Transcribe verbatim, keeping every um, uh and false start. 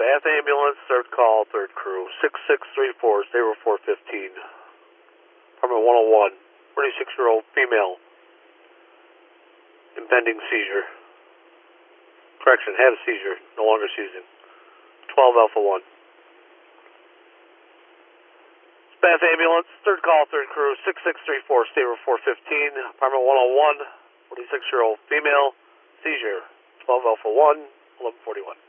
Bath Ambulance, third call, third crew, six six three four, zero four one five. Apartment one oh one, thirty-six-year-old female, impending seizure. Correction, had a seizure, no longer seizing. twelve Alpha one. Bath Ambulance, third call, third crew, six six three four, zero four one five. Apartment one oh one, forty-six-year-old female, seizure. twelve Alpha one, eleven forty-one.